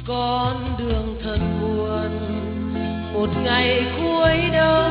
con đường thật buồn, một ngày cuối đông